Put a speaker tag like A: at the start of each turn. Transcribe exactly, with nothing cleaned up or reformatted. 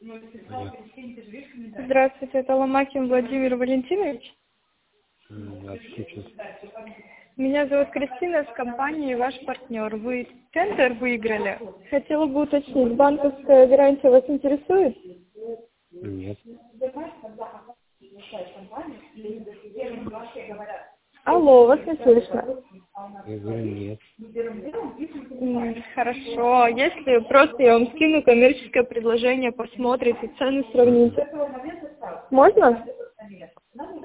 A: Алло.
B: Здравствуйте, это Ломакин Владимир Валентинович.
A: М, а сейчас.
B: Меня зовут Кристина, с компании «Ваш партнер». Вы тендер выиграли. Хотела бы уточнить, банковская гарантия вас интересует?
A: Нет.
B: Алло, вас не слышно.
A: Я говорю нет.
B: М, Хорошо, если просто я вам скину коммерческое предложение, посмотрите, цены сравните. Можно?